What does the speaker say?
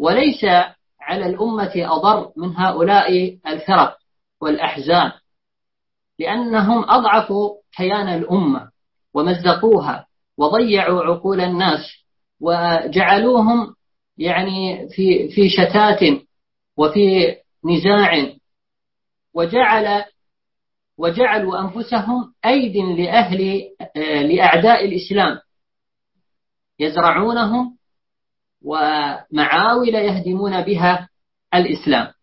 وليس على الأمة أضر من هؤلاء الفرق والأحزاب، لأنهم أضعفوا كيان الأمة ومزقوها وضيعوا عقول الناس وجعلوهم يعني في شتات وفي نزاع، وجعلوا أنفسهم أيد لأعداء الإسلام يزرعونهم ومعاول يهدمون بها الإسلام.